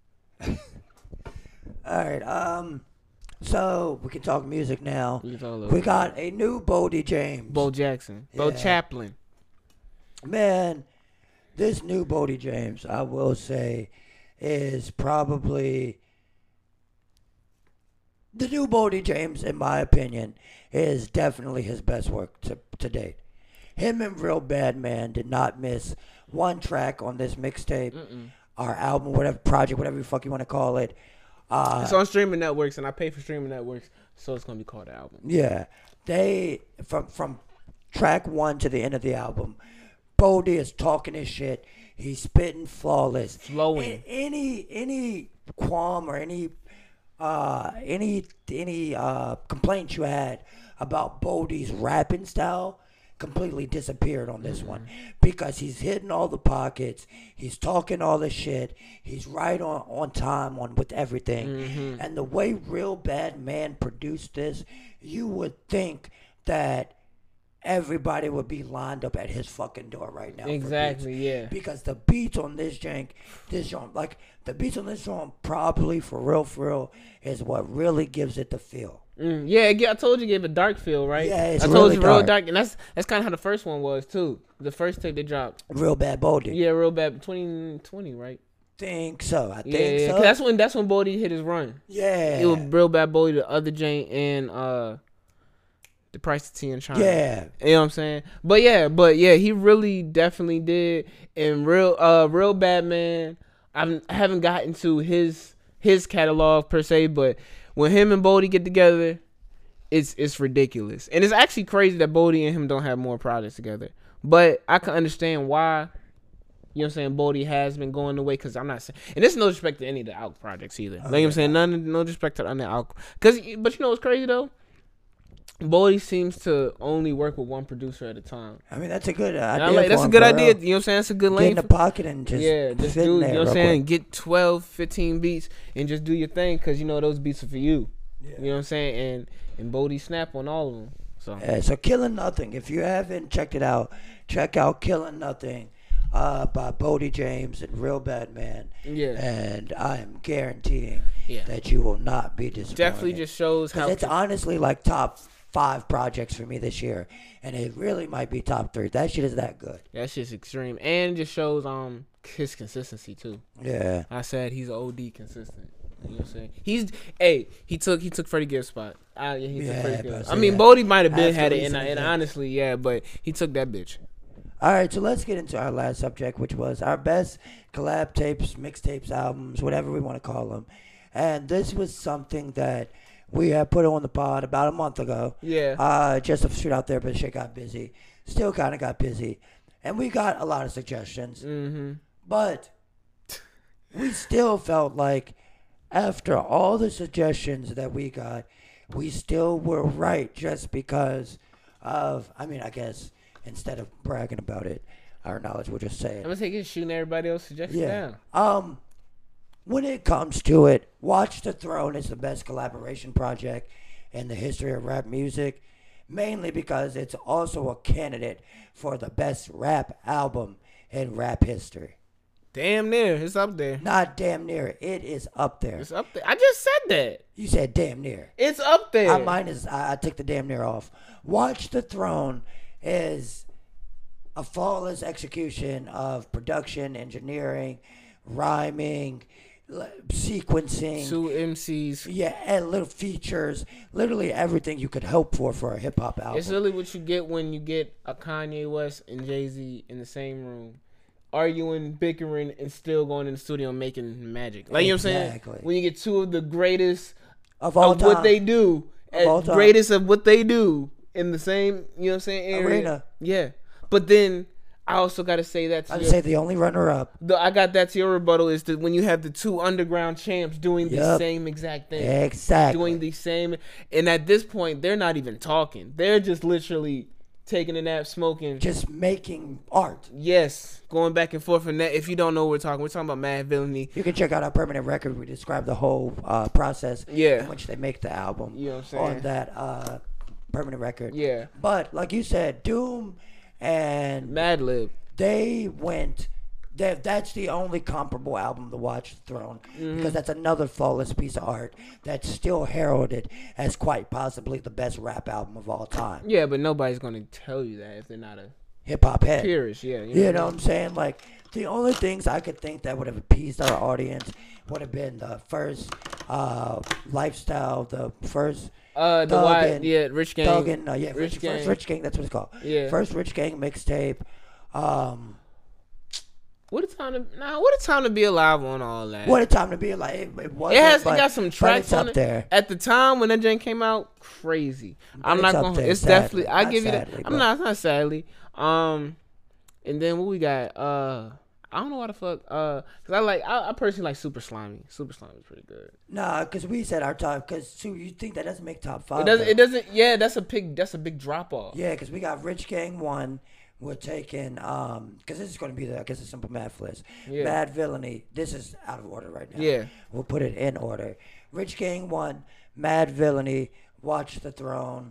All right. Um. So we can talk music now. We, can talk a little We bit. got a new Bodie James. Bo Jackson. Bo Yeah. Chaplin. Man, this new Bodie James, I will say, is probably the new Bodie James, in my opinion, is definitely his best work to, to date. Him and Real Bad Man did not miss one track on this mixtape, Mm-mm. our album, whatever project, whatever the fuck you want to call it. Uh, It's on streaming networks, and I pay for streaming networks, so it's gonna be called the album. Yeah, they from from track one to the end of the album, Bodie is talking his shit. He's spitting flawless, Flowing. A- any any qualm or any uh any any uh complaints you had about Bodie's rapping style completely disappeared on this one because he's hitting all the pockets, he's talking all the shit, he's right on, on time on with everything. And the way Real Bad Man produced this, you would think that everybody would be lined up at his fucking door right now. for Exactly, beats. yeah. Because the beats on this jank, this joint, like the beats on this joint, probably for real, for real, is what really gives it the feel. Mm, yeah, it gi- I told you it gave a dark feel, right? Yeah, it's I told really you real dark. dark, and that's that's kind of how the first one was too. The first tape they dropped, Real Bad Bodie. yeah, real bad, twenty twenty, right? Think so. I Yeah, think yeah. so. 'Cause that's when that's when Bodie hit his run. yeah. It was real bad Bodie, the other Jane, and uh, the price of tea in China. yeah. You know what I'm saying? But yeah, but yeah, he really definitely did. And real, uh, real bad man. I'm, I haven't gotten to his his catalog per se, but when him and Bodie get together, it's it's ridiculous. And it's actually crazy that Bodie and him don't have more projects together. But I can understand why. You know what I'm saying? Bodie has been going away because I'm not saying, and this is no disrespect to any of the Alk projects either. Oh, like yeah. I'm saying, none, no disrespect to any Alk. Cause, but you know what's crazy though? Bodie seems to only work with one producer at a time. I mean, that's a good uh, And idea. I like, for that's a him, good for idea. real. You know what I'm saying? That's a good Get lane. in the for- pocket and just yeah, just sit in do, you there know what I'm real saying? quick. Get twelve, fifteen beats and just do your thing because you know those beats are for you. Yeah. You know what I'm saying? And and Bodie snap on all of them. So Yeah, so Killing Nothing. If you haven't checked it out, check out Killing Nothing uh, by Bodie James and Real Bad Man. yeah, And I am guaranteeing yeah. that you will not be disappointed. Definitely just shows 'Cause how it's honestly like top five projects for me this year, and it really might be top three. That shit is that good. that shit's extreme and just shows um his consistency too. Yeah. I said he's O D consistent. You know what I'm saying? He's hey, he took he took Freddie Gibbs' spot. Uh, yeah, he Yeah, took Freddie but Gibbs. I I say mean, that. Bodie might have been After had it, and, recent and events. honestly, yeah, but he took that bitch. All right, so let's get into our last subject, which was our best collab tapes, mixtapes, albums, whatever we want to call them. And this was something that we had put on the pod about a month ago. Yeah. Uh, just to shoot out there, but shit got busy. Still kind of got busy. And we got a lot of suggestions. Mm-hmm. But we still felt like after all the suggestions that we got, we still were right just because of, I mean, I guess instead of bragging about it, our knowledge, we'll just say I'm it. gonna take it shooting everybody else suggestions Yeah. down. Um, when it comes to it, Watch the Throne is the best collaboration project in the history of rap music, mainly because it's also a candidate for the best rap album in rap history. Damn near, it's up there. Not damn near. It is up there. It's up there. I just said that. You said damn near. It's up there. Uh, mine is, I, I took the damn near off. Watch the Throne is a flawless execution of production, engineering, rhyming, l- sequencing. Two M Cs. Yeah, and little features. Literally everything you could hope for for a hip hop album. It's really what you get when you get a Kanye West and Jay-Z in the same room, arguing, bickering, and still going in the studio and making magic. Like, you know what I'm saying? Exactly. When you get two of the greatest of all of time. what they do, Of all as time. greatest of what they do in the same, you know what I'm saying, area. Arena. Yeah. But then I also got to say that to I'd your, say the only runner up. the, I got that to your rebuttal is that when you have the two underground champs doing the Yup. same exact thing. Exactly. Doing the same, and at this point they're not even talking, they're just literally taking a nap, smoking, Just making art. yes, going back and forth. And that, if you don't know what we're talking, we're talking about Mad Villainy. You can check out our permanent record. We describe the whole uh, process Yeah. in which they make the album You know what I'm saying? on that uh, permanent record. Yeah, But like you said, Doom and Mad Lib. they went. That that's the only comparable album to Watch the Throne Mm-hmm. because that's another flawless piece of art that's still heralded as quite possibly the best rap album of all time. Yeah, but nobody's gonna tell you that if they're not a Hip hop head. purist. Yeah, you know, You what know I what I'm saying? Like, the only things I could think that would have appeased our audience would have been the first uh, lifestyle, the first Uh, the Thug white, and- yeah, Rich Gang. Thug and, uh, yeah, Rich Rich Gang. first Rich Gang, that's what it's called. Yeah. First Rich Gang mixtape. Um, What a time to nah, what a time to be alive on all that. what a time to be like. It, it, wasn't, It has, but, it got some but tracks it's on up it. there. At the time when that joint came out, crazy. I'm it's not up gonna. there, It's sadly. definitely. I Not give you that. sadly, I'm but- not. It's not sadly. Um, and then what we got? Uh, I don't know why the fuck. Uh, cause I like. I, I personally like Super Slimy. Super Slimy is pretty good. Nah, because we said our top. Because so you think that doesn't make top five? It doesn't. though. It doesn't. Yeah, that's a big. That's a big drop off. Yeah, because we got Rich Gang one. We're taking um, because this is going to be the I guess a simple math list. Yeah. Mad Villainy. This is out of order right now. Yeah. We'll put it in order. Rich Gang one, Mad Villainy, Watch the Throne.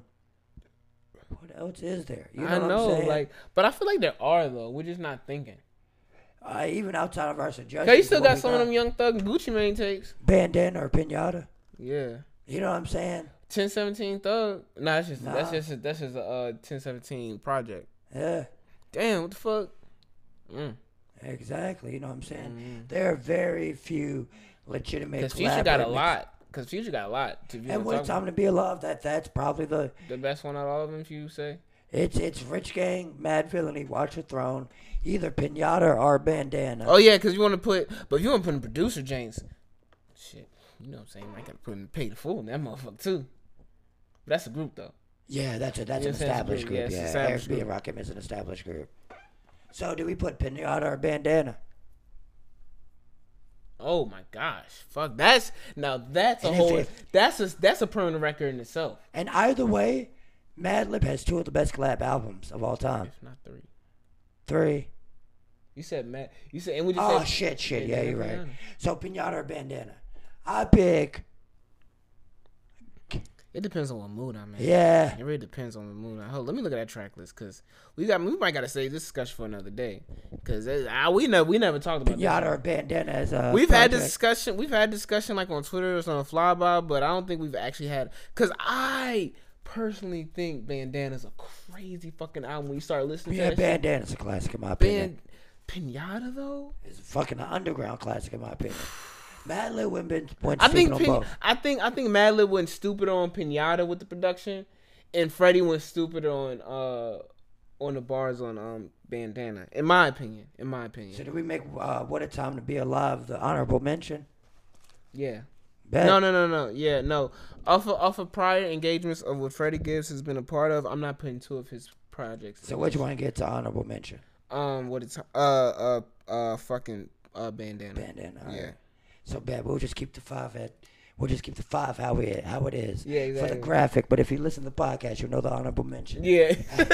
What else is there? You know I what know, I'm saying? like, but I feel like there are though. We're just not thinking. uh, even outside of our suggestions. Cause you still what got we some of them Young Thug and Gucci Mane tapes. Bandana or Pinata. Yeah. You know what I'm saying? ten seventeen Thug. Nah, that's just Nah. that's just a, that's just a uh, ten seventeen project. Yeah, Damn, what the fuck? Mm. exactly. You know what I'm saying? Mm. There are very few legitimate. Cause Future got a collaborative- lot. Cause Future got a lot. To be And honest, what a time to be alive. That that's probably the the best one out of all of them, if you say. it's it's Rich Gang, Mad Villainy, Watch the Throne, either Pinata or Bandana. Oh yeah, cause you want to put, but if you want to put in producer James, shit, you know what I'm saying? I gotta put in pay the fool in that motherfucker too. But that's a group though. Yeah, that's a that's Yeah, an it's an established group. group. Yeah, Yeah, it's yeah. an Eric established B. and Rakim is an established group. So do we put Pinata or Bandana? Oh my gosh, fuck. That's now that's a And if- whole. if- that's a that's a permanent record in itself. And either way, Madlib has two of the best collab albums of all time. If not three. Three. You said Matt. You said and we just Oh said shit, shit. Yeah, Bandana, you're right. Bandana. So Pinata or Bandana? I pick. It depends on what mood I'm in. Yeah. It really depends on the mood. Hold, let me look at that track list because we got we might gotta save this discussion for another day because we never we never talked about Pinata that. or Bandana as a. We've had project. this discussion. We've had discussion like on Twitter or on Flyby, but I don't think we've actually had because I personally think Bandana's a crazy fucking album. When you start listening Yeah, to that shit. Bandana's a classic in my opinion. Band, Pinata though. It's fucking an underground classic in my opinion. Madlib went been went I stupid think on Pin- both. I think I think Madlib went stupid on Pinata with the production, and Freddie went stupid on uh on the bars on um Bandana. In my opinion, in my opinion. So did we make uh, "What a Time to Be Alive" the honorable mention? Yeah. Bet. No, no, no, no. Yeah, no. Off of, off of prior engagements of what Freddie Gibbs has been a part of, I'm not putting two of his projects. So which one gets an honorable mention? Um, what it's uh uh uh fucking uh Bandana. Bandana. All Yeah. right. So bad. We'll just keep the five at. We'll just keep the five how we how it is. Yeah, exactly. For the graphic, but if you listen to the podcast, you'll know the honorable mention. Yeah.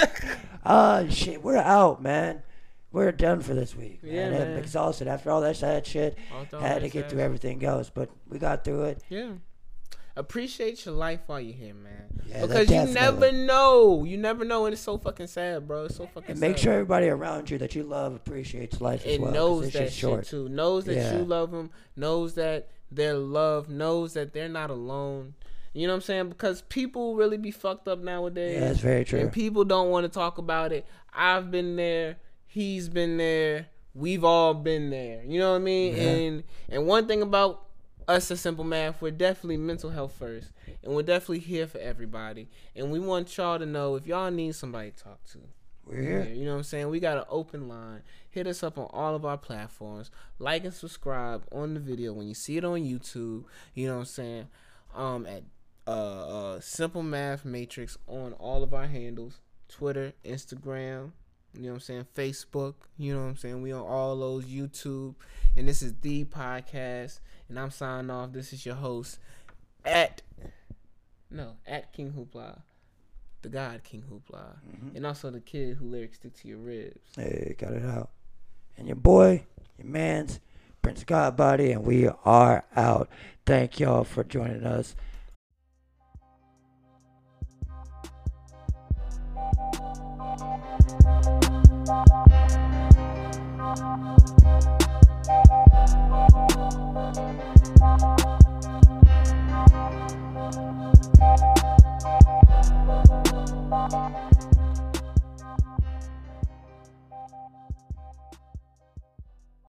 Ah, shit. We're out, man. We're done for this week. Man. Yeah, I'm man. exhausted after all that sad shit. All Had to that get sad through everything else, but we got through it. Yeah. Appreciate your life while you're here, man. Yeah, because you definitely. never know. You never know, and it's so fucking sad, bro. It's so fucking And sad. make sure everybody around you that you love appreciates life as and well. 'cause knows this that shit's shit short. too. Knows that Yeah. you love them. Knows that they're loved. Knows that they're not alone. You know what I'm saying? Because people really be fucked up nowadays. Yeah, that's very true. And people don't want to talk about it. I've been there. He's been there. We've all been there. You know what I mean? Yeah. And and one thing about us at Simple Math, we're definitely mental health first. And we're definitely here for everybody. And we want y'all to know if y'all need somebody to talk to. We're here. You know what I'm saying? We got an open line. Hit us up on all of our platforms. Like and subscribe on the video when you see it on YouTube. You know what I'm saying? Um, at uh, uh, Simple Math Matrix on all of our handles. Twitter, Instagram, you know what I'm saying? Facebook, you know what I'm saying? We on all those, YouTube. And this is the podcast. And I'm signing off. This is your host at, no, at King Hoopla. The God King Hoopla. Mm-hmm. And also the kid who lyrics stick to your ribs. Hey, got it out. And your boy, your man's, Prince Godbody, and we are out. Thank y'all for joining us.